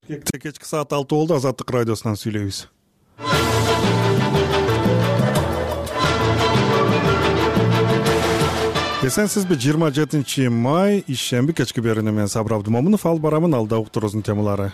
Кечки саат 6 болду. Азаттык радиосунан сүйлөйбүз. Эсенсизби? 27 май ишемби кечки берүүнү мен Сабыр Абдымомунов алып барамын. Алда уктуруубуздун темалары.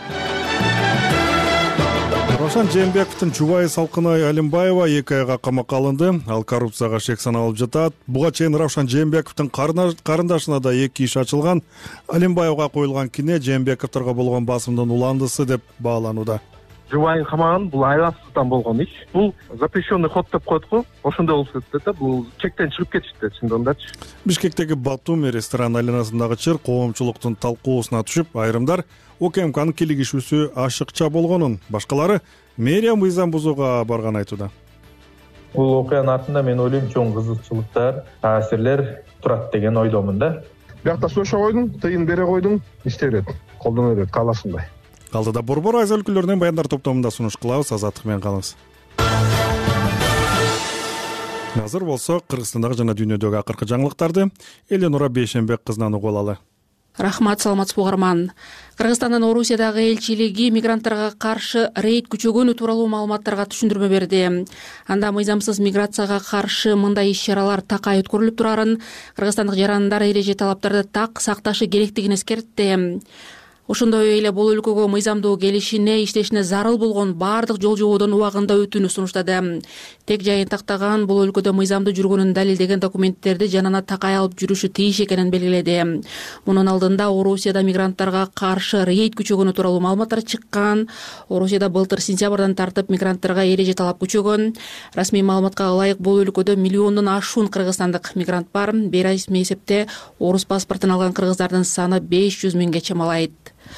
Равшан Жээнбековдун жубайы Салкынай Алимбаева 2 айга камакка алынды. Ал коррупцияга шек саналып жатат. Буга чейин Равшан Жээнбековдун карындашына да 2 иш ачылган. Алимбаевга коюлган кине Жээнбековдорго болгон басымдын уландысы деп бааланууда. Жубайын камаган бул айласыздан болгон иш. Бул запрещенный ход деп коет го. Ошондой болуп кетти да. Бул чектен чыгып кетишти, чындыгындачы. Бишкектеги Батуми ресторан айланасындагы чыр коомчулуктун талкуусуна түшүп, айрымдар УКМКнын килигишүүсү ашыкча болгонун, башкалары мэрия мыйзам бузууга барган айтууда. Бул окуянын артында мен ойлойм чоң кызыкчылыктар, таасирлер турат деген ойдомун да. Биякта сошо койдуң, тыйын бере койдуң, иште берет, колдоно берет, каалашындай. Калдыда борбор айыл өлкөлөрүнүн баяндар топтомунда сунуш кылабыз. Азаттык менен калыңыз. Азыр болсо Кыргызстандагы жана дүйнөдөгү акыркы жаңылыктарды Эленора Бейшенбек кызынан угуп алалы. Рахмат, саламатсызбы угарман. Кыргызстандын Орусиядагы элчилиги мигранттарга каршы рейд күчөгөнү тууралуу маалыматтарга түшүндүрмө берди. Анда мыйзамсыз миграцияга каршы мындай иш-чаралар такай өткөрүлүп турарын, кыргызстандык жарандар эреже талаптарды так сакташы керектигин эскертти. Ошондой эле бул өлкөгө мыйзамдуу келишине, иштешине зарыл болгон баардык жол жободон убагында өтүүнү сунуштады. Тек жайын тактаган бул өлкөдө мыйзамдуу жүргөнүн далилдеген документтерди жанына такай алып жүрүшү тийиш экенин белгиледи. Мунун алдында Орусияда мигранттарга каршы рейд күчөгөнү тууралуу маалыматтар чыккан. Орусияда былтыр сентябрдан тартып мигранттарга эреже талап күчөгөн. Расмий маалыматка ылайык бул өлкөдө миллиондон ашуун кыргызстандык мигрант бар. Бейресми эсепте орус паспортун алган кыргыздардын саны 500 миңге чамалайт.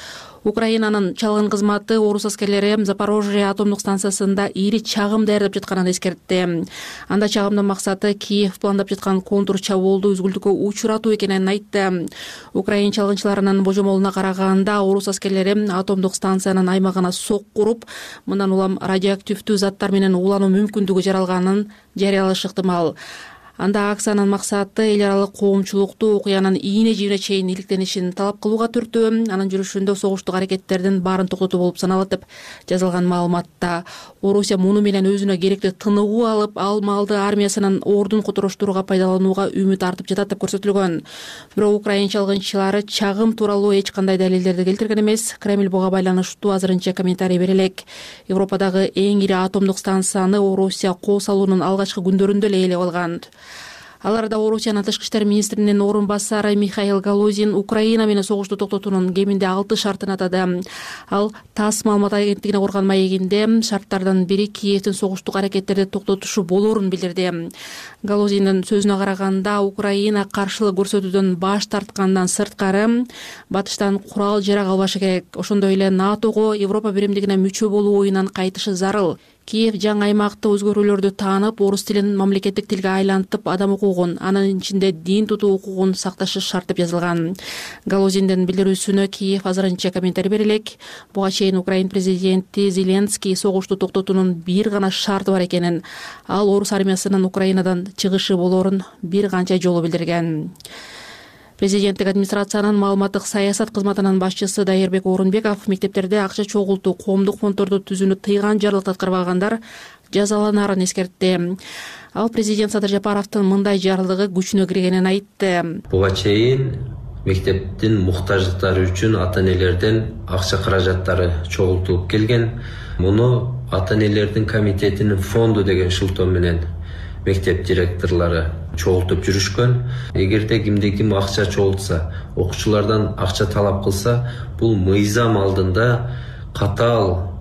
Украинанын чалгын кызматы орус аскерлери Запорожье атомдук станциясында ири чагым даярдап жатканын эскертти. Анда чагымдын максаты Киев пландап жаткан контур чабуулду үзгүлтүккө учуратуу экенин айтты. Украин чалгынчыларынын божомолуна караганда орус аскерлери атомдук станциянын аймагына сок куруп, мындан улам радиоактивдүү заттар менен уулануу мүмкүндүгү жаралганын жарыялашы ыктымал. Анда акциянын максаты эл аралык коомчулукту окуянын ийне жибине чейин иликтенишин талап кылууга түртүү. Анын жүрүшүндө согуштук аракеттердин баарын токтотуу болуп саналат деп жазылган маалыматта. Орусия муну менен өзүнө керектүү тыныгуу алып, ал малды армиясынын ордун котороштурууга пайдаланууга үмүт артып жатат деп көрсөтүлгөн. Бирок украин чалгынчылары чагым тууралуу эч кандай далилдерди келтирген эмес. Кремль буга байланыштуу азырынча комментарий бере элек. Европадагы эң ири атомдук станцияны Орусия кол салуунун алгачкы күндөрүндө эле ээлеп алган. Аларда Орусиянын тышкы иштер министринин орун басары Михаил Галузин Украина менен согушту токтотуунун кеминде 6 шартын атады. Ал ТАСС маалымат агенттигине курган маегинде шарттардын бири Киевдин согуштук аракеттерди токтотушу болоорун билдирди. Галузиндин сөзүнө караганда, Украина каршылык көрсөтүүдөн баш тарткандан сырткары батыштан курал жарак албашы керек. Ошондой эле НАТОго, Европа биримдигине мүчө болуу оюнан кайтышы зарыл. Киев жаңы аймакта өзгөрүүлөрдү таанып, орус тилин мамлекеттик тилге айлантып, адам укугун, анын ичинде дин тутуу укугун сакташы шарт деп жазылган. Галузиндин билдирүүсүнө Киев азырынча комментарий бере элек. Буга чейин Украин президенти Зеленский согушту токтотуунун бир гана шарты бар экенин, ал орус армиясынын Украинадан чыгышы болоорун бир канча жолу билдирген. Президенттик администрациянын маалыматтык саясат кызматынын башчысы Дайырбек Орунбеков мектептерде акча чогултуу, коомдук фонддорду түзүүнү тыйган жарлыкты аткарбагандар жазаланарын эскертти. Ал президент Садыр Жапаровдун мындай жарлыгы күчүнө киргенин айтты. Буга чейин мектептин муктаждыктары үчүн ата-энелерден акча каражаттары чогултулуп келген. Муну ата-энелердин комитетинин фонду деген шылтоо менен мектеп директорлору чогултуп жүрүшкөн. Эгерде ким акча чогултса, окуучулардан акча талап кылса, бул мыйзам алдында катаал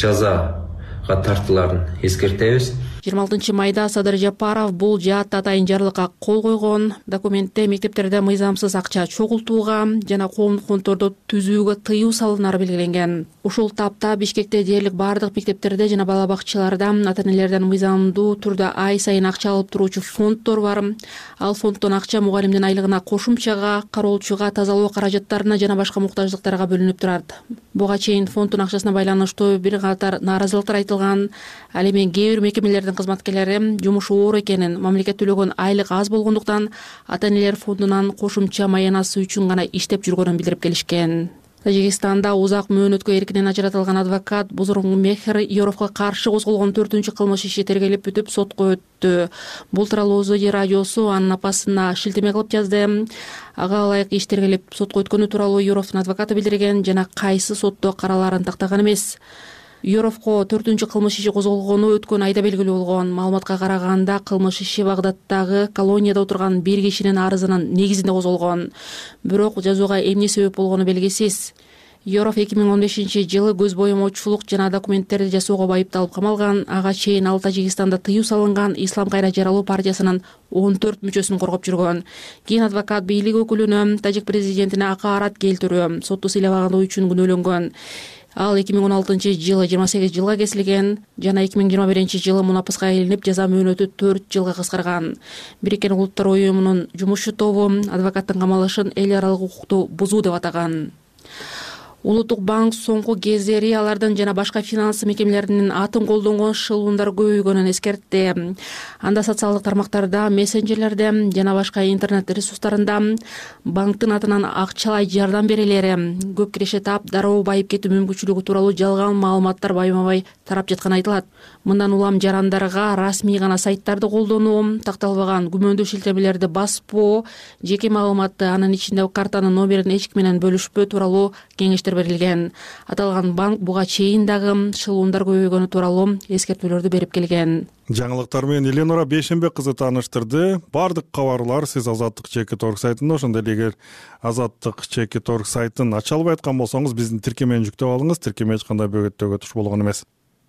жазага тартыларын эскертебиз. 26 майда Садыр Жапаров бул жаатта атайын жарлыкка кол койгон. Документте мектептерде мыйзамсыз акча чогултууга жана коомдук фонддорду түзүүгө тыюу салынары белгиленген. Ушул тапта Бишкекте дээрлик бардык мектептерде жана бала бакчаларда ата-энелерден мыйзамдуу түрдө ай сайын акча алып туруучу фонддор бар. Ал фонддон акча мугалимдин айлыгына, кошумчага, кароолчуга, тазалоо каражаттарына жана башка муктаждыктарга бөлүнүп турат. Буга чейин фонддун акчасына байланыштуу бир катар нааразылыктар айтылган. Ал эми кээ бир мекемелердин кызматкерлери жумушу оор экенин, мамлекет төлөгөн айлык аз болгондуктан ата-энелер фондунан кошумча маянасы үчүн гана иштеп жүргөнүн билдирип келишкен. Тажикстанда узак мөөнөткө эркинен ажыратылган адвокат Бузургмехер Йоровго каршы козголгон 4-чү кылмыш иши тергелип бүтүп сотко өттү. Бул тууралуу Озоди радиосу анын апасына шилтеме кылып жазды. Ага ылайык иш тергелип сотко өткөнү тууралуу Йоровдун адвокаты билдирген жана кайсы сотто каралаарын тактаган эмес. Йоровго 4-чү кылмыш иши козголгону өткөн айда белгилүү болгон. Маалыматка караганда кылмыш иши Багдадтагы колонияда отурган бир кишинин арызынын негизинде козголгон. Бирок жазууга эмне себеп болгону белгисиз. Йоров 2015-жылы көз боемоочулук жана документтерди жасоого байыпталып камалган. Ага чейин ал Тажикстанда тыюу салынган Ислам кайра жаралуу партиясынын 14 мүчөсүн коргоп жүргөн. Кийин адвокат бийлик өкүлүнө тажик президентине акаарат келтирүү, сотту сыйламагандыгы үчүн күнөөлөнгөн. Ал 2016-жылы 28 жылга кесилген жана 2021-жылы мунапаска илинип жаза мөөнөтү 4 жылга кыскарган. Бириккен Улуттар уюмунун жумушчу тобу адвокаттын камалышын эл аралык укукту бузуу деп атаган. Улуттук банк соңку кездери алардын жана башка финанс мекемелеринин атын колдонгон шылуундар көбөйгөнүн эскертти. Анда социалдык тармактарда, мессенджерлерде жана башка интернет ресурстарында банктын атынан акчалай жардам берелери, көп киреше таап дароо байып кетүү мүмкүнчүлүгү тууралуу жалган маалыматтар байма-бай тарап жатканы айтылат. Мындан улам жарандарга расмий гана сайттарды колдонуу, такталбаган күмөндүү шилтемелерди баспоо, жеке маалыматты, анын ичинде картанын номерин эч ким менен бөлүшпөө тууралуу кеңештер берилген. Аталган банк буга чейин дагы шылуундар көбөйгөнү тууралуу эскертүүлөрдү берип келген. Жаңылыктар менен Эленора Бейшенбек кызы тааныштырды. Бардык кабарлар сиз Азаттык ЧК.орг сайтында, ошондой эле эгер Азаттык ЧК.орг сайтын ача албай аткан болсоңуз, биздин тиркемени жүктөп алыңыз. Тиркеме эч кандай бөгөттөгө туш болгон эмес.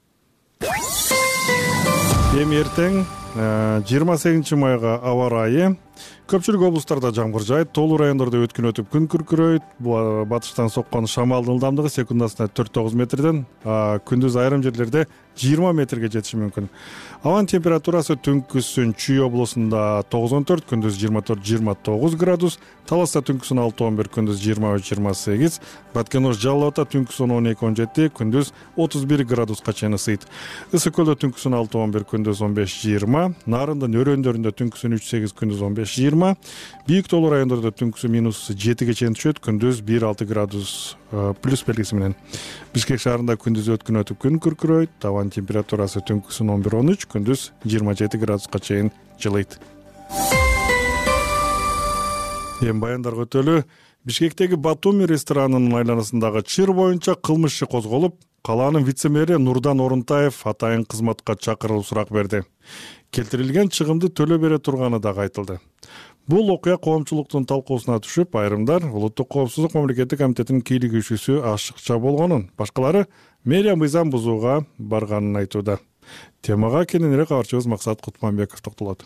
Эми эртең 28 майга аба ырайы. Көпчүлүк облустарда жамгыр жаайт, тоолуу райондордо өткүн өтүп күн күркүрөйт. Батыштан соккон шамалдын ылдамдыгы секундасына 4-9 метрден, күндүз айрым жерлерде 20 метрге жетиши мүмкүн. Абанын температурасы түнкүсүн Чүй облусунда 9-14, күндүз 24-29 градус, Таласта түнкүсүн 6-11, күндүз 23-28, Баткен-Ош Жалал Абадта түнкүсүн 12-17, күндүз 31 градуска чейин ысыйт. Ысык көлдө түнкүсүн 6-11, күндүз 15-20, Нарындын өрөөндөрүндө түнкүсүн 3-8, күндүз 15-20, Бийик тоолуу райондордо түнкүсүн -7-ге чейин түшөт, күндүз 1-6 градус плюс белгиси менен. Бишкек шаарында күндүз өткүн өтүп күн күркүрөйт, абанын температурасы түнкүсүн 11-13, күндүз 27 градуска чейин жылыйт. Эми баяндарга өтөлү. Бишкектеги Батуми ресторанынын айланасындагы чыр боюнча кылмыш иши козголуп, калаанын вице-мэри Нурдан Орунтаев атайын кызматка чакырылып сурак берди. Келтирилген чыгымды төлөө бере турганы дагы айтылды. Бул окуя коомчулуктун талкуусуна түшүп, айрымдар Улуттук коопсуздук мамлекеттик комитетинин кийлигүүчүсү ашыкча болгонун, башкалары мэрия мыйзам бузууга барганын айтууда. Темага кененирээк кабарчыбыз Максат Кутманбеков токтолот.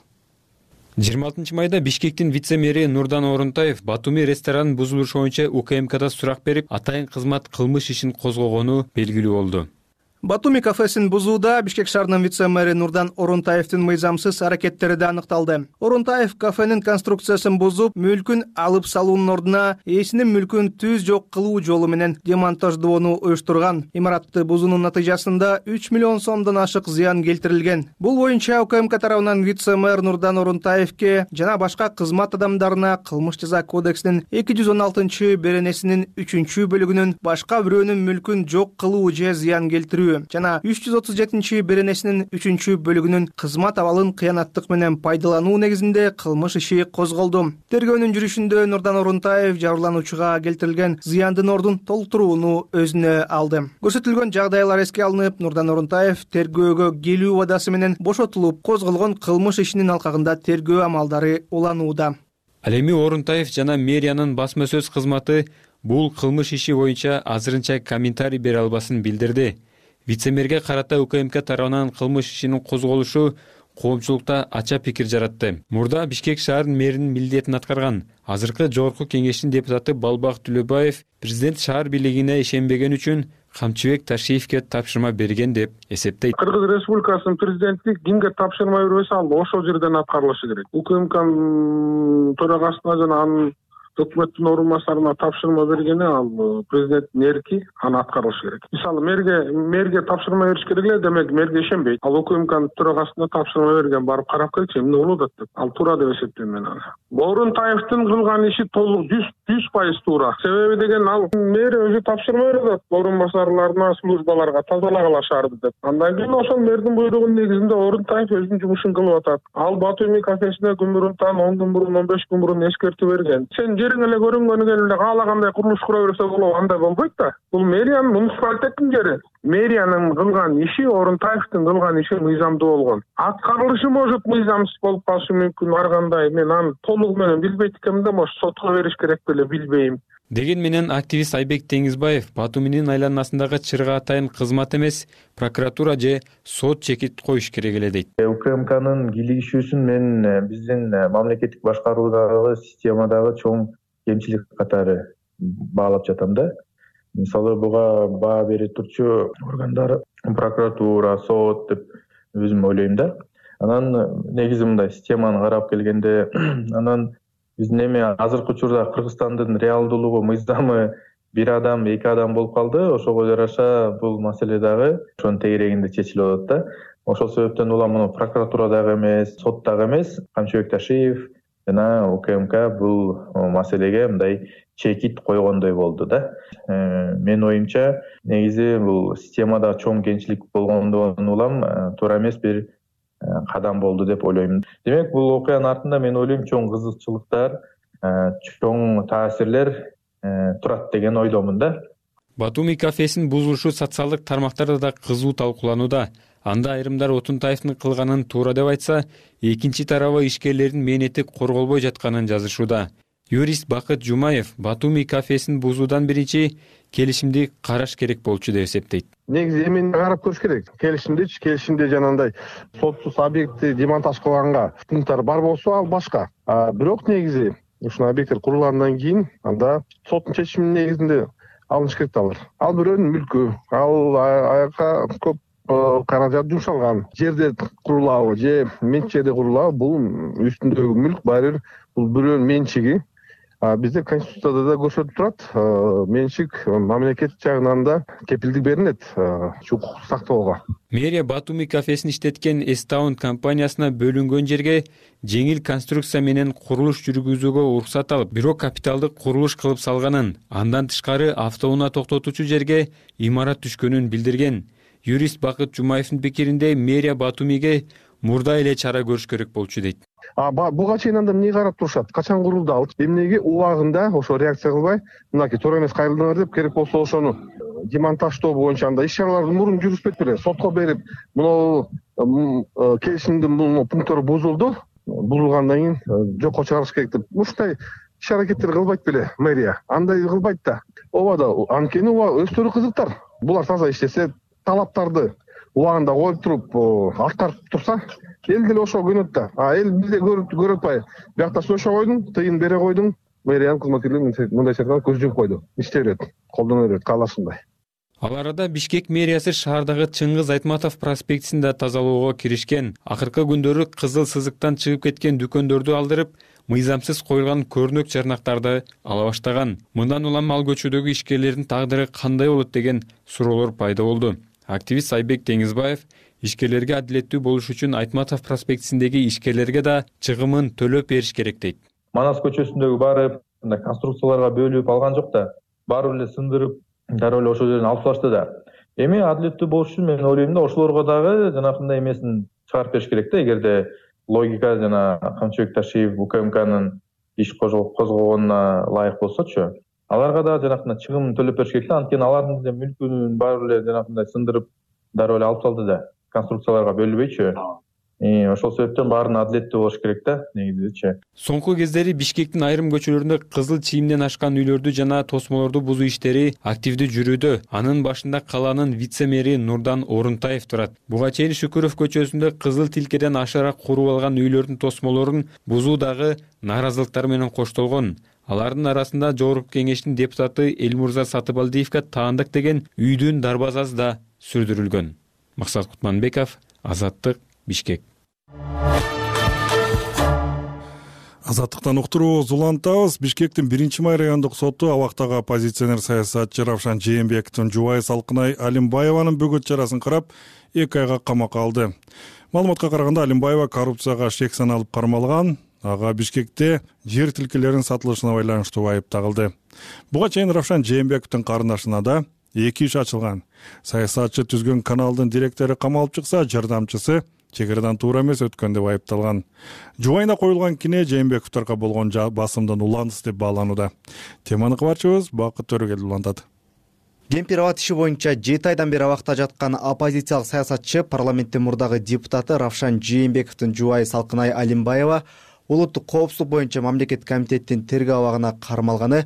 26 майда Бишкектин вице-мэри Нурдан Орунтаев Батуми ресторанын бузулушу боюнча УКМКда сурак берип, атайын кызмат кылмыш ишин козгогону белгилүү болду. Батуми кафесин бузууда Бишкек шаарынын вице-мэри Нурдан Орунтаевдин мыйзамсыз аракеттери да аныкталды. Орунтаев кафенин конструкциясын бузуп, мүлкүн алып салуунун ордуна ээсинин мүлкүн түз жок кылуу жолу менен демонтаждоону уюштурган. Имаратты бузуунун натыйжасында 3 миллион сомдон ашык зыян келтирилген. Бул боюнча УКМК тарабынан вице-мэр Нурдан Орунтаевке жана башка кызмат адамдарына Кылмыш жаза кодексинин 216 беренесинин 3-бөлүгүнүн башка бирөөнүн мүлкүн жок кылуу же зыян келтирүү жана 337 беренесинин 3-бөлүгүнүн кызмат абалын кыянаттык менен пайдалануу негизинде кылмыш иши козголду. Тергөөнүн жүрүшүндө Нурдан Орунтаев жабырлануучуга келтирилген зыяндын ордун толтурууну өзүнө алды. Көрсөтүлгөн жагдайлар эске алынып, Нурдан Орунтаев тергөөгө келүү убадасы менен бошотулуп, козголгон кылмыш ишинин алкагында тергөө амалдары уланууда. Ал эми Орунтаев жана мэриянын басма сөз кызматы бул кылмыш иши боюнча азырынча комментарий бере албасын билдирди. Вице-мэрге карата УКМК тарабынан кылмыш ишинин козголушу коомчулукта ача пикир жаратты. Мурда Бишкек шаарынын мэринин милдетин аткарган азыркы жогорку кеңештин депутаты Балбак Түлөбаев президент шаар бийлигине ишенбеген үчүн Камчыбек Ташиевке тапшырма берген деп эсептейт. Кыргыз Республикасынын президенти кимге тапшырма бербесе, ал ошол жерден аткарылышы керек. УКМКнын төрагасына жана анын өкмөттүн орун басарына тапшырма бергени ал президенттин эрки, аны аткарышы керек. Мисалы мэрге тапшырма бериш керек эле, демек мэрге ишенбейт. Ал УКМКнын төрагасына тапшырма берген, барып карап келчи, эмне болуп атат деп. Ал туура деп эсептейм мен аны. Орунтаевдин кылган иши толук 100% туура. Себеби деген ал мэр өзү тапшырма берип атат орун басарларына, службаларга тазалагыла шаарды деп. Андан кийин ошол мэрдин буйругунун негизинде Орунтаев өзүнүн жумушун кылып атат. Ал Батуми кафесине күн мурунтан 10 күн мурун, 15 күн мурун эскертүү берген. Сен жериң эле көрүнгөнү эле каалагандай курулуш кура берсе болот, андай болбойт да. Бул мэриянын муниципалитеттин жери. Мэриянын кылган иши, Орунтаевдин кылган иши мыйзамдуу болгон. Аткарылышы может мыйзамсыз болуп калышы мүмкүн, ар кандай. Мен аны толугу менен билбейт экенмин да, может сотко бериш керек беле, билбейм. Деген менен активист Айбек Теңизбаев Батуминин айланасындагы чырга атайын кызмат эмес, прокуратура же сот чекит коюш керек эле дейт. УКМКнын кийлигишүүсүн мен биздин мамлекеттик башкаруудагы системадагы чоң кемчилик катары баалап жатам да. Мисалы буга баа бере турчу органдар прокуратура, сот деп өзүм ойлойм да. Анан негизи мындай системаны карап келгенде, анан биздин эми азыркы учурда Кыргызстандын реалдуулугу, мыйзамы бир адам, эки адам болуп калды. Ошого жараша бул маселе дагы ошонун тегерегинде чечилип атат да. Ошол себептен улам муну прокуратурадагы эмес, соттагы эмес, Камчыбек Ташиев жана УКМК бул маселеге мындай чекит койгондой болду да. Менин оюмча, негизи бул системада чоң кемчилик болгондон улам туура эмес бир кадам болду деп ойлойм. Демек, бул окуянын артында мен ойлойм чоң кызыкчылыктар, чоң таасирлер турат деген ойдомун да. Батуми кафесинин бузулушу социалдык тармактарда да кызуу талкууланууда. Анда айрымдар Отунтаевдин кылганын туура деп айтса, экинчи тарабы ишкерлердин мээнети корголбой жатканын жазышууда. Юрист Бакыт Жумаев Батуми кафесин бузуудан биринчи келишимди караш керек болчу деп эсептейт. Негизи эмени карап көрүш керек. Келишимде жанагындай сотсуз объектти демонтаж кылганга пункттар бар болсо, ал башка. Бирок негизи ушул объекттер курулгандан кийин анда соттун чечиминин негизинде алыныш керек алар. Ал бирөөнүн мүлкү, ал аяка көп каражат жумшалган. Жерде курулабы же менчикте курулабы, бул үстүндөгү мүлк баары бул бирөөнүн менчиги. Бизде Конституцияда да көрсөтүп турат, менчик мамлекет жагынан да кепилдик берилет укукту сактоого. Мэрия Батуми кафесин иштеткен Эстаун компаниясына бөлүнгөн жерге жеңил конструкция менен курулуш жүргүзүүгө уруксат алып, бирок капиталдык курулуш кылып салганын, андан тышкары автоунаа токтотуучу жерге имарат түшкөнүн билдирген. Юрист Бакыт Жумаевдин пикиринде мэрия Батумиге мурда эле чара көрүш керек болчу дейт. Буга чейин анда эмне карап турушат? Качан курулду ал? Эмнеге убагында ошо реакция кылбай, мынакей туура эмес кайрылдыңар деп, керек болсо ошону демонтаждоо боюнча анда иш чараларды мурун жүргүзбөйт беле, сотко берип, мына келишимдин бул пункттары бузулду, бузулгандан кийин жокко чыгарыш керек деп. Ушундай иш аракеттер кылбайт беле мэрия? Андай кылбайт да. Ооба да, анткени өздөрү кызыктар. Булар таза иштесе, талаптарды убагында коюп туруп, аткарып турса, эл деле ошого көнөт да. Эл бизде көрүп атпайбы? Биякта сөшө койдуң, тыйын бере койдуң, мэриянын кызматкерлери мындай жерден көз жумуп койду. Иштей берет, колдоно берет, каалашындай. Ал арада Бишкек мэриясы шаардагы Чыңгыз Айтматов проспектисин да тазалоого киришкен. Акыркы күндөрү кызыл сызыктан чыгып кеткен дүкөндөрдү алдырып, мыйзамсыз коюлган көрнөк жарнактарды ала баштаган. Мындан улам ал көчөдөгү ишкерлердин тагдыры кандай болот деген суроолор пайда болду. Активист Айбек Теңизбаев ишкерлерге адилеттүү болуш үчүн Айтматов проспектисиндеги ишкерлерге да чыгымын төлөп бериш керек дейт. Манас көчөсүндөгү баары конструкцияларга бөлүп алган жок да, баары эле сындырып, дароо эле ошол жерден алып салышты да. Эми адилеттүү болуш үчүн мен ойлойм да, ошолорго дагы жанакындай эмесин чыгарып бериш керек да, эгерде логика жана Камчыбек Ташиев УКМКнын иш козгогонуна ылайык болсочу, аларга да жанакындай чыгым төлөп бериш керек да. Анткени алардын мүлкүнүн баары эле жанакындай сындырып, дароо эле алып салды да, конструкцияларга бөлүнбөйчү. Ошол себептен баарын адилеттүү болуш керек да, негизичи. Соңку кездери Бишкектин айрым көчөлөрүндө кызыл чийимден ашкан үйлөрдү жана тосмолорду бузуу иштери активдүү жүрүүдө. Анын башында калаанын вице-мэри Нурдан Орунтаев турат. Буга чейин Шүкүров көчөсүндө кызыл тилкеден ашыраак куруп алган үйлөрдүн тосмолорун бузуу дагы нааразылыктар менен коштолгон. Алардын арасында Жогорку Кеңештин депутаты Элмурза Сатыбалдиевге таандык деген үйдүн дарбазасы да сүрдүрүлгөн. Максат Кутманбеков, Азаттык, Бишкек. Азаттыктан уктурубуз улантабыз. Бишкектин 1-Май райондук соту абактагы оппозиционер саясатчы Равшан Жээнбековдун жубайы Салкынай Алимбаеванын бөгөт чарасын карап 2 айга камакка алды. Маалыматка караганда Алимбаева коррупцияга шек саналып кармалган. ага Бишкекте жер тилкелеринин сатылышына байланыштуу айып тагылды. Буга чейин Равшан Жээнбековдун карындашына да 2 иш ачылган. Саясатчы түзгөн каналдын директору камалып чыкса, жардамчысы чегереден туура эмес өткөн деп айыпталган. Жубайына коюлган кине Жээнбековдорго болгон басымдын уландысы деп бааланууда. Теманы кабарчыбыз Бакыт Төрөгел улантат. Кемпир абад иши боюнча 7 айдан бери абакта жаткан оппозициялык саясатчы, парламенттин мурдагы депутаты Равшан Жээнбековдун жубайы Салкынай Алимбаева улуттук коопсуздук боюнча мамлекеттик комитеттин тергөө абагына кармалганы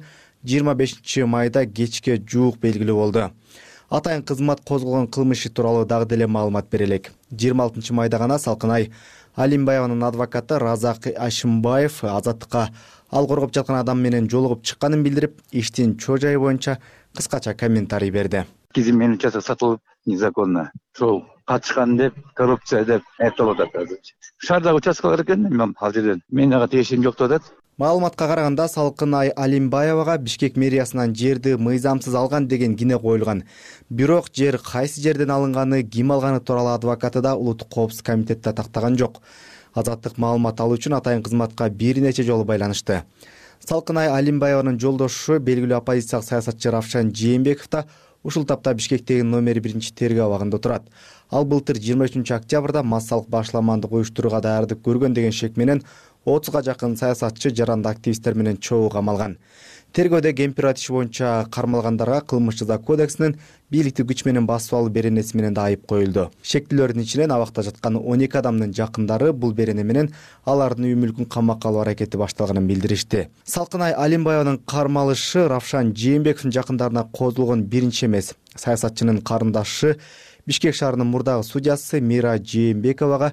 25 майда кечке жуук белгилүү болду. Атайын кызмат козголгон кылмыш иши тууралуу дагы деле маалымат берелик. 26 майда гана Салкынай Алимбаеванын адвокаты Разак Ашимбаев азаттыкка ал коргоп жаткан адам менен жолугуп чыкканын билдирип, иштин чоо жайы боюнча кыскача комментарий берди. Земельный участок сатылып незаконно. Шол катышкан деп, коррупция деп айыпталып атат азыр. Шаардагы участкалар экен, ал жерден менин ага тиешим жок деп атат. Маалыматка караганда Салкынай Алимбаевага Бишкек мэриясынан жерди мыйзамсыз алган деген кине коюлган. Бирок жер кайсы жерден алынганы, ким алганы тууралуу адвокаты да улуттук коопсуздук комитетте тактаган жок. Азаттык маалымат алуу үчүн атайын кызматка бир нече жолу байланышты. Салкынай Алимбаеванын жолдошу белгилүү оппозициялык саясатчы Равшан Жээнбеков да ушул тапта Бишкектеги номер 1 тергөө абагында турат. Ал былтыр 23 октябрда массалык башламандык уюштурууга даярдык көргөн деген шек менен 30га жакын саясатчы, жаранды активисттер менен чогуу камалган. Тергөөдө кемпир абад иши боюнча кармалгандарга кылмыш жаза кодексинин бийликтик күч менен басып алуу беренеси менен да айып коюлду. Шектүүлөрдүн ичинен абакта жаткан 12 адамдын жакындары бул берене менен алардын үй мүлкүн камакка алуу аракети башталганын билдиришти. Салкынай Алимбаеванын кармалышы Равшан Жээнбековдун жакындарына козулгон биринчи эмес. Саясатчынын карындашы Бишкек шаарынын мурдагы судьясы Мира Жээнбековага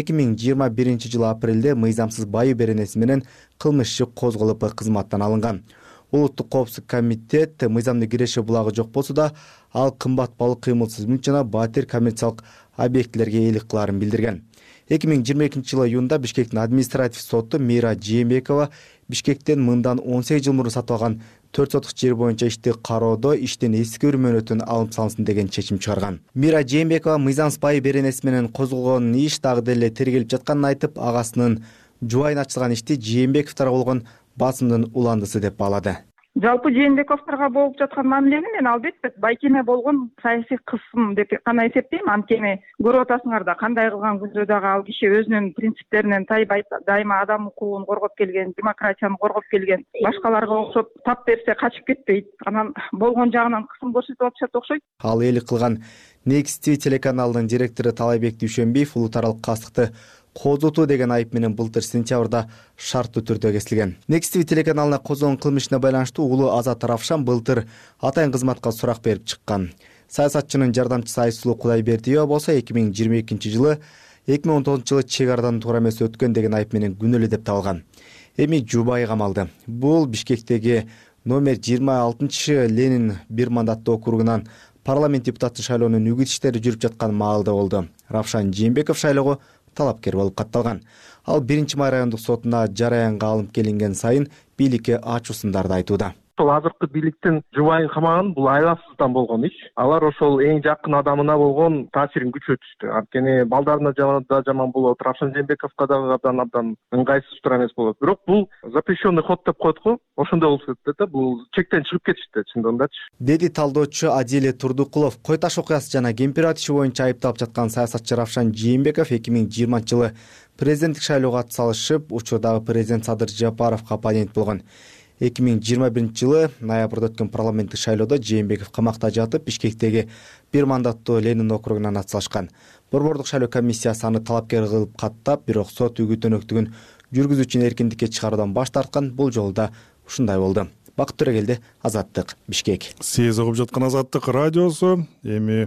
2021 жылы апрелде мыйзамсыз байы беренеси менен кылмыш иши козголуп кызматтан алынган. Улуттук коопсуздук комитет мыйзамдуу киреше булагы жок болсо да, ал кымбат балык, кыймылсыз мүлк жана батир коммерциялык объектилерге ээлик кылаарын билдирген. 2022 жылы июнда Бишкектин административ соту Мира Жээнбекова Бишкектен мындан 18 жыл мурун сатып алган 4 сотук жер боюнча ишти кароодо иштин эски мөөнөтүн алып салынсын деген чечим чыгарган. Мира Жээнбекова мыйзамсыз байы беренеси менен козголгон иш дагы деле тергелип жатканын айтып, агасынын жубайына ачылган ишти Жээнбековдорго болгон басымдын уландысы деп баалады. Жалпы Жээнбековдорго болуп жаткан мамилени мен албетте байкеме болгон саясий кысым деп гана эсептейм. Анткени көрүп атасыңар да, кандай кылган күндө дагы ал киши өзүнүн принциптеринен тайбай, дайыма адам укугун коргоп келген, демократияны коргоп келген, башкаларга окшоп тап берсе качып кетпейт. Анан болгон жагынан кысым көрсөтүп атышат окшойт. Ал ээлик кылган Next TV телеканалынын директору Талайбек Дүйшөнбиев улут аралык кастыкты козутуу деген айып менен былтыр сентябрда шарттуу түрдө кесилген. Next TV телеканалына козголгон кылмышына байланыштуу улуу Азат Равшан былтыр атайын кызматка сурак берип чыккан. Саясатчынын жардамчысы Айсулуу Кудайбердиева болсо 2022 жылы 2019 жылы чек арадан туура эмес өткөн деген айып менен күнөөлүү деп табылган. Эми жубайы камалды. Бул Бишкектеги номер 26 Ленин бир мандаттуу округунан парламент депутаты шайлоонун үгүт иштери жүрүп жаткан маалда болду. Равшан Жээнбеков шайлоого талапкер болуп катталган. Ал 1-май райондук сотуна жараянга алынып келинген сайын бийликке ачуусундарды айтууда. Ошол азыркы бийликтин жубайын камаган бул айласыздан болгон иш. Алар ошол эң жакын адамына болгон таасирин күчөтүштү. Анткени балдарына да жаман болот, Равшан Жээнбековго дагы абдан ыңгайсыз туура эмес болот. Бирок бул запрещенный ход деп коет го. Ошондой болуп кетти да, бул чектен чыгып кетишти чындыгындачы. Деди талдоочу Адиле Турдукулов. Кой таш окуясы жана кемпир абад иши боюнча айыпталып жаткан саясатчы Равшан Жээнбеков 2020 жылы президенттик шайлоого атсалышып, учурдагы президент Садыр Жапаровго оппонент болгон. 2021 жылы ноябрда өткөн парламенттик шайлоодо Жээнбеков камакта жатып, Бишкектеги бир мандаттуу Ленин округунан атсалышкан. Борбордук шайлоо комиссиясы аны талапкер кылып каттап, бирок сот үгүт өнөктүгүн жүргүзүүчүнү эркиндикке чыгаруудан баш тарткан. Бул жолу да ушундай болду. Бакыт Төрөгелди, Азаттык, Бишкек. Сиз угуп жаткан Азаттык радиосу. Эми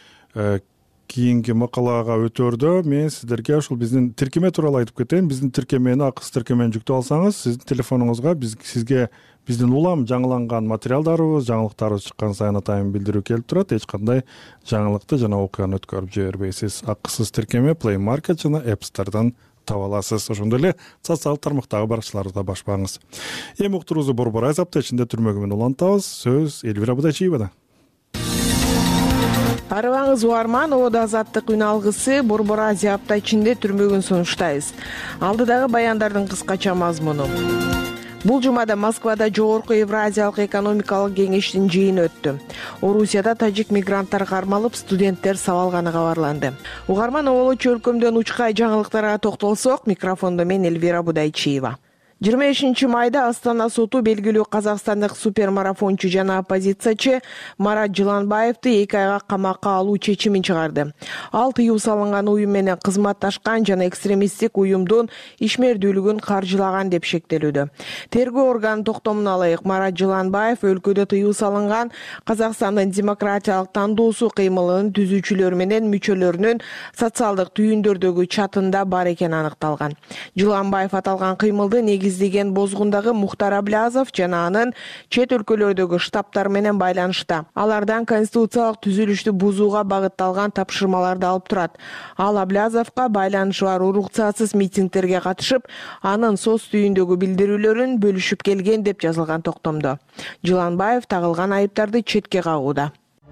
кийинки макалага өтөрдө мен сиздерге ушул биздин тиркеме тууралуу айтып кетейин. Биздин тиркемени, акысыз тиркемени жүктөп алсаңыз, сиздин телефонуңузга сизге биздин улам жаңыланган материалдарыбыз, жаңылыктарыбыз чыккан сайын атайын билдирүү келип турат. Эч кандай жаңылыкты жана окуяны өткөрүп жибербейсиз. Акысыз тиркеме Play Market жана App Store'дан таба аласыз. Ошондой эле социалдык тармактагы баракчаларыбызда башпаңыз. Эми уктуруубузду Борбор Айзапта ичинде түрмөгү менен улантабыз. Сөз Элвира Будачиевада. Арыбаңыз угарман, Ода азаттык үн алгысы Борбор Азия апта ичинде түрмөгүн сунуштайбыз. Алдыдагы баяндардын кыскача мазмуну. Бул жумада Москвада жогорку Евразиялык экономикалык кеңештин жыйыны өттү. Орусияда тажик мигранттар кармалып, студенттер сабалганы кабарланды. Угарман, Оболочу өлкөмдөн учкай жаңылыктарга токтолсок, микрофондо мен Эльвира Будайчиева. 25 майда Астана соту белгилүү казакстандык супермарафончу жана оппозициячы Марат Жыланбаевди 2 айга камакка алуу чечимин чыгарды. Ал тыюу салынган уюм менен кызматташкан жана экстремисттик уюмдун ишмердүүлүгүн каржылаган деп шектелүүдө. Тергөө органынын токтомуна ылайык, Марат Жыланбаев өлкөдө тыюу салынган Казакстандын демократиялык тандоосу кыймылынын түзүүчүлөрү менен мүчөлөрүнүн социалдык түйүндөрдөгү чатында бар экени аныкталган. Жыланбаев аталган кыймылды негиздеген Бозгундагы Мухтар Аблязов жана анын чет өлкөлөрдөгү штабтар менен байланышта. Алардан конституциялык түзүлүштү бузууга багытталган тапшырмаларды алып турат. Ал Аблязовго байланышы бар уруксатсыз митингдерге катышып, анын соц түйүндөгү билдирүүлөрүн бөлүшүп келген деп жазылган токтомдо. Жыланбаев тагылган айыптарды четке кагууда.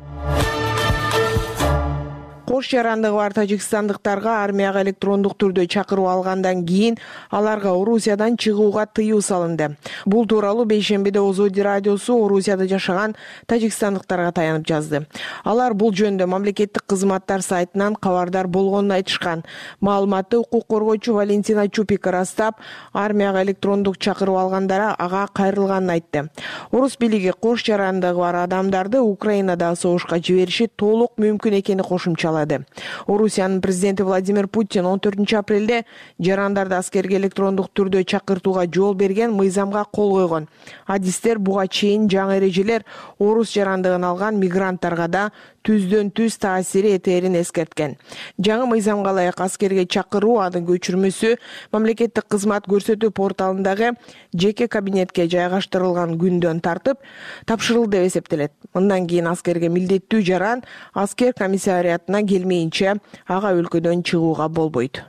Кош жарандыгы бар тажикстандыктарга армияга электрондук түрдө чакыруу алгандан кийин аларга Орусиядан чыгууга тыюу салынды. Бул тууралуу бейшембиде Озоди радиосу Орусияда жашаган тажикстандыктарга таянып жазды. Алар бул жөнүндө мамлекеттик кызматтар сайтынан кабардар болгонун айтышкан. Маалыматты укук коргоочу Валентина Чупика ырастап, армияга электрондук чакыруу алгандара ага кайрылганын айтты. Орус бийлиги кош жарандыгы бар адамдарды Украинада согушка жибериши толук мүмкүн экени кошумчалады. Орусиянын президенти Владимир Путин 14 апрелде жарандарды аскерге электрондук түрдө чакыртууга жол берген мыйзамга кол койгон. Адистер буга чейин жаңы эрежелер орус жарандыгын алган мигранттарга да түздөн-түз таасири этерин эскерткен. Жаңы мыйзамга ылайык аскерге чакыруу анын көчүрмөсү мамлекеттик кызмат көрсөтүү порталындагы жеке кабинетке жайгаштырылган күндөн тартып тапшырылды деп эсептелет. Мындан кийин аскерге милдеттүү жаран аскер комиссариатына келмейинче ага өлкөдөн чыгууга болбойт.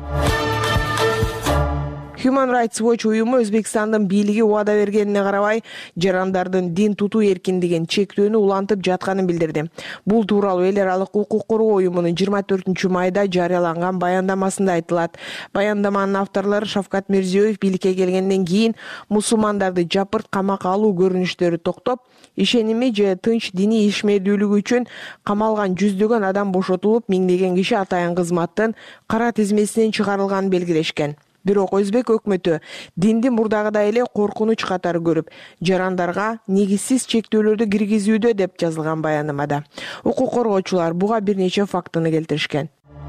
Human Rights Watch уюму Өзбекстандын бийлиги убада бергенине карабай, жарандардын дин тутуу эркиндигин чектөөнү улантып жатканын билдирди. Бул тууралуу эл аралык укук коргоо уюмунун 24 майда жарыяланган баяндамасында айтылат. Баяндаманын авторлору Шавкат Мирзиёев бийликке келгенден кийин мусулмандарды жапырт камакка алуу көрүнүштөрү токтоп, ишеними же тынч диний ишмердүүлүгү үчүн камалган жүздөгөн адам бошотулуп, миңдеген киши атайын кызматтын кара тизмесинен чыгарылганын белгилешкен. Бирок Өзбек өкмөтү динди мурдагыдай эле коркунуч катары көрүп, жарандарга негизсиз чектөөлөрдү киргизүүдө деп жазылган баяндамада. Укук коргоочулар буга бир нече фактыны келтиришкен.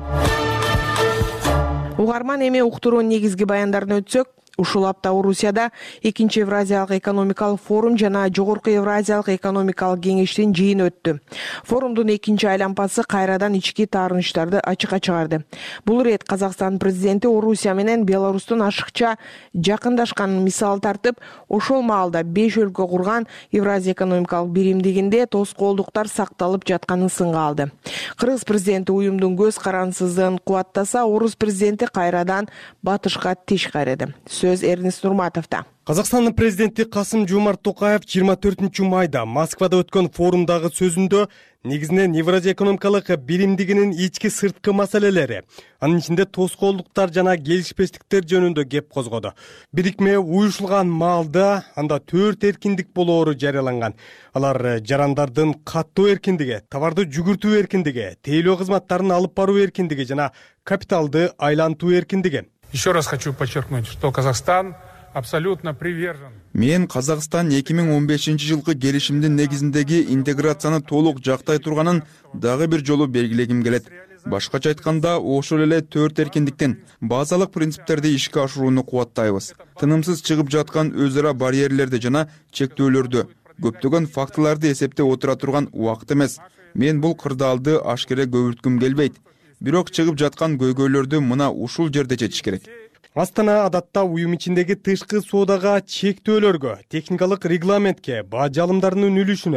Угарман, эми уктуруунун негизги баяндарын өтсөк, ушул апта Орусияда 2 Евразиялык экономикалык форум жана жогорку Евразиялык экономикалык кеңештин жыйыны өттү. Форумдун 2 айлампасы кайрадан ички таарынычтарды ачыкка чыгарды. Бул ирет Казакстан президенти Орусия менен Беларустун ашыкча жакындашканын мисал тартып, ошол маалда 5 өлкө курган Евразия экономикалык биримдигинде тоскоолдуктар сакталып жатканын сынга алды. Кыргыз президенти уюмдун көз карансыздыгын кубаттаса, орус президенти кайрадан батышка тиш кайрады. Сөз Эрнест Нурматовда. Казакстандын президенти Касым-Жомарт Токаев 24 майда Москвада өткөн форумдагы сөзүндө негизинен Евразия экономикалык биримдигинин ички сырткы маселелери, анын ичинде тоскоолдуктар жана келишпестиктер жөнүндө кеп козгоду. Бирикме уюшулган маалда анда 4 эркиндик болоору жарыяланган. Алар жарандардын каттоо эркиндиги, товарды жүгүртүү эркиндиги, тейлөө кызматтарын алып баруу эркиндиги жана капиталды айлантуу эркиндиги. Еще раз хочу подчеркнуть, что Казахстан абсолютно привержен. Мен Казакстан 2015 жылкы келишимдин негизиндеги интеграцияны толук жактай турганын дагы бир жолу белгилегим келет. Башкача айтканда, ошол эле 4 эркиндиктен базалык принциптерди ишке ашырууну кубаттайбыз. Тынымсыз чыгып жаткан өз ара барьерлерди жана чектөөлөрдү, көптөгөн фактыларды эсептеп отура турган убакыт эмес. Мен бул кырдаалды ашкере көбүрткүм келбейт. Бирок чыгып жаткан көйгөйлөрдү мына ушул жерде чечиш керек. Астана адатта уюм ичиндеги тышкы соодага, чектөөлөргө, техникалык регламентке, баа жалымдарынын үлүшүнө,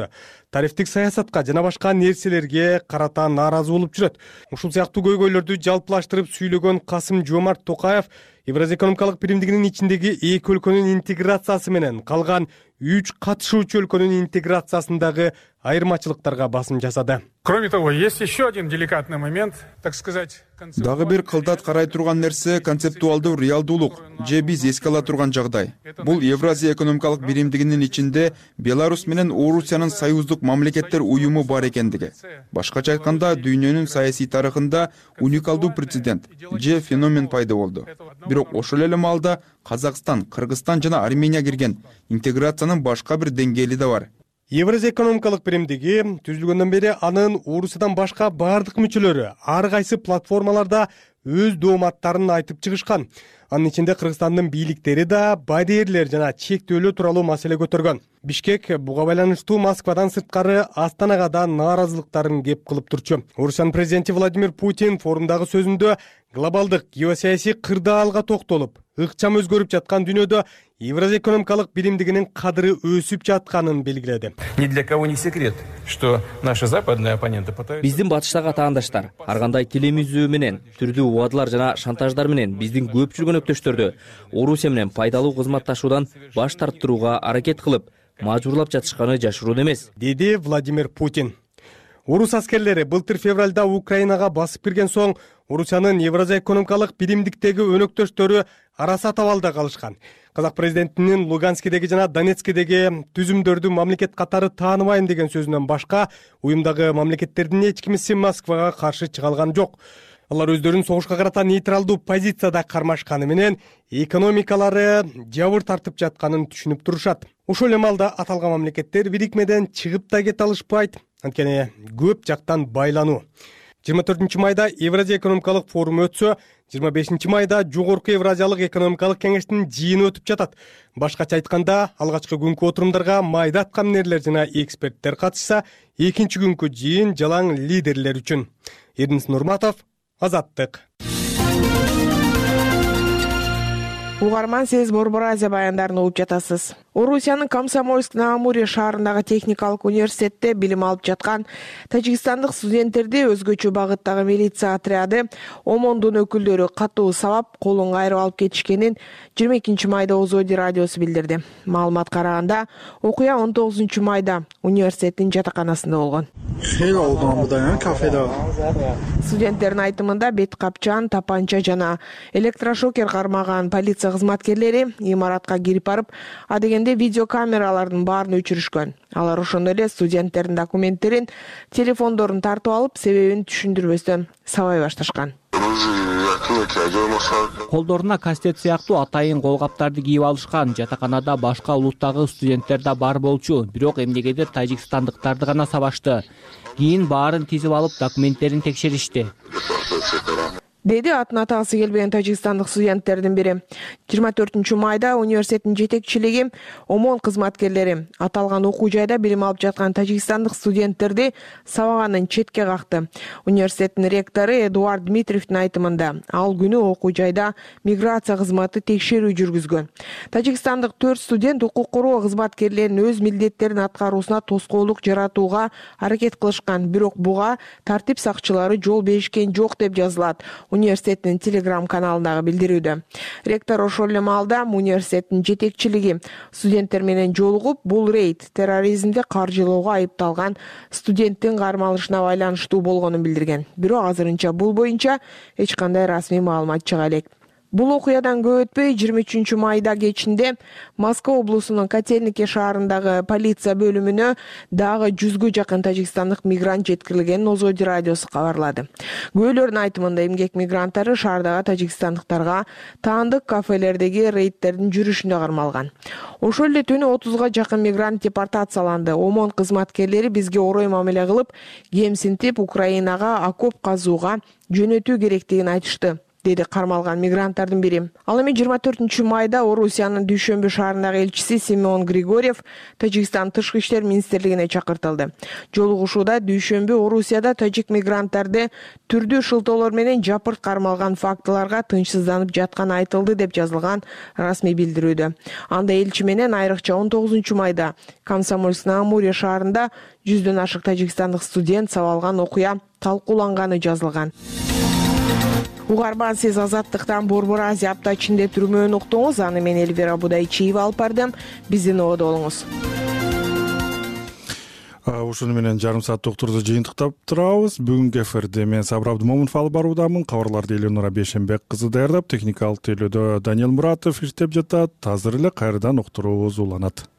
тарифтик саясатка жана башка нерселерге карата нааразы болуп жүрөт. Ушул сыяктуу көйгөйлөрдү жалпылаштырып сүйлөгөн Касым-Жомарт Токаев Евразия экономикалык биримдигинин ичиндеги 2 өлкөнүн интеграциясы менен калган 3 катышуучу өлкөнүн интеграциясындагы айырмачылыктарга басым жасады. Кроме того, есть еще один деликатный момент, так сказать. Дагы бир кылдат карай турган нерсе концептуалдуу реалдуулук же биз эске ала турган жагдай. Бул Евразия экономикалык биримдигинин ичинде Беларусь менен Орусиянын союздук мамлекеттер уюму бар экендиги. Башкача айтканда, дүйнөнүн саясий тарыхында уникалдуу прецедент же феномен пайда болду. Бирок ошол эле маалда Казакстан, Кыргызстан жана Армения кирген интеграциянын башка бир деңгээли да бар. Евразия экономикалык биримдиги түзүлгөндөн бери анын Орусиядан башка бардык мүчөлөрү ар кайсы платформаларда өз дооматтарын айтып чыгышкан. Анын ичинде Кыргызстандын бийликтери да барьерлер жана чектөөлөө тууралуу маселе көтөргөн. Бишкек буга байланыштуу Москвадан сырткары Астанага да нааразылыктарын кеп кылып турчу. Орусиянын президенти Владимир Путин форумдагы сөзүндө глобалдык геосаясий кырдаалга токтолуп, ыкчам өзгөрүп жаткан дүйнөдө Евразия экономикалык биримдигинин кадыры өсүп жатканын белгиледи. Ни для кого не секрет, что наши западные оппоненты пытаются... Биздин батыштагы атаандаштар ар кандай телемизүү менен, түрдүү убадылар жана шантаждар менен биздин көп жүргөн өктөштөрдү Орусия менен пайдалуу кызматташуудан баш тарттырууга аракет кылып, мажбурлап жатышканы жашыруун эмес, деди Владимир Путин. Орус аскерлери былтыр февралда Украинага басып кирген соң Орусиянын Евразия экономикалык биримдиктеги өнөктөштөрү арасы атабалда калышкан. Казак президентинин Луганскидеги жана Донецкидеги түзүмдөрдү мамлекет катары тааныбайм деген сөзүнөн башка уюмдагы мамлекеттердин эч кимиси Москвага каршы чыга алган жок. Алар өздөрүн согушка карата нейтралдуу позицияда кармашканы менен экономикалары жабыр тартып жатканын түшүнүп турушат. Ошол эле маалда аталган мамлекеттер бирикмеден чыгып да кете алышпайт, анткени көп жактан байлануу. 24-майда Евразия экономикалык форуму өтсө, 25-майда Жогорку Евразиялык экономикалык кеңештин жыйыны өтүп жатат. Башкача айтканда, алгачкы күнкү отурумдарга майда аткаминерлер жана эксперттер катышса, экинчи күнкү жыйын жалаң лидерлер үчүн. Эрдинис Нурматов, Азаттык. Угарман, сиз Борбор Азия баяндарын угуп жатасыз. Орусиянын Комсомольск-на-Амуре шаарындагы техникалык университетте билим алып жаткан тажикстандык студенттерди өзгөчө багыттагы милиция отряды ОМОНдун өкүлдөрү катуу сабап колун кайрып алып кетишкенин 22-майда Озоди радиосу билдирди. Маалымат караганда, окуя 19-майда университеттин жатаканасында болгон. Студенттердин айтымында бет капчан, тапанча жана электрошокер кармаган полиция кызматкерлери имаратка кирип барып, адегенде видеокамералардын баарын өчүрүшкөн. Алар ошондой эле студенттердин документтерин, телефондорун тартып алып, себебин түшүндүрбөстөн сабай башташкан. Колдоруна кастет сыяктуу атайын колгаптарды кийип алышкан. Жатаканада башка улуттагы студенттер да бар болчу, бирок эмнегедир тажикстандыктарды гана сабашты. Кийин баарын тизип алып, документтерин текшеришти, деди атын атагысы келбеген тажикстандык студенттердин бири. 24-майда университеттин жетекчилиги ОМОН кызматкерлери аталган окуу жайда билим алып жаткан тажикстандык студенттерди сабаганын четке какты. Университеттин ректору Эдуард Дмитриевдин айтымында, ал күнү окуу жайда миграция кызматы текшерүү жүргүзгөн. Тажикстандык 4 студент укук коргоо кызматкерлеринин өз милдеттерин аткаруусуна тоскоолдук жаратууга аракет кылышкан, бирок буга тартип сакчылары жол беришкен жок деп жазылат университеттин телеграм-каналындагы билдирүүдө. Ректор ошол эле маалда университеттин жетекчилиги студенттер менен жолугуп, бул рейд терроризмди каржылоого айыпталган студенттин кармалышына байланыштуу болгонун билдирген. Бирок азырынча бул боюнча эч кандай расмий маалымат чыга элек. Бул окуядан көп өтпөй 23-майда кечинде Москва облусунун Котельники шаарындагы полиция бөлүмүнө дагы 100гө жакын тажикстандык мигрант жеткирилгенин Озоди радиосу кабарлады. Күбөлөрдүн айтымында эмгек мигранттары шаардагы тажикстандыктарга таандык кафелердеги рейдтердин жүрүшүндө кармалган. Ошол эле түнү 30га жакын мигрант депортацияланды. ОМОН кызматкерлери бизге орой мамиле кылып, кемсинтип Украинага окоп казууга жөнөтүү керектигин айтышты, деди кармалган мигранттардын бири. Ал эми 24 майда Орусиянын Дүйшөмбү шаарындагы элчиси Семен Григорьев Тажикстан тышкы иштер министрлигине чакыртылды. Жолугушууда Дүйшөмбү Орусияда тажик мигранттарды түрдүү шылтоолор менен жапырт кармалган фактыларга тынчсызданып жатканы айтылды деп жазылган расмий билдирүүдө. Анда элчи менен айрыкча 19 майда Комсомольск-на Амуре шаарында 100дөн ашык тажикстандык студент сабалган окуя талкууланганы жазылган. Угарман, сиз Азаттыктан Борбор Азия апта ичинде түрмөөнү уктуңуз. Аны мен Эльвира Будайчиева алып бардым. Биздин ободо болуңуз. Ушуну менен жарым саат доктурду жыйынтыктап турабыз. Бүгүнкү эфирде мен Сабыр Абдымомунов алып баруудамын. Кабарларды Эленура Бейшенбек кызы даярдап, техникалык тейлөөдө Даниэл Муратов иштеп жатат. Азыр эле кайрадан уктуруубуз уланат.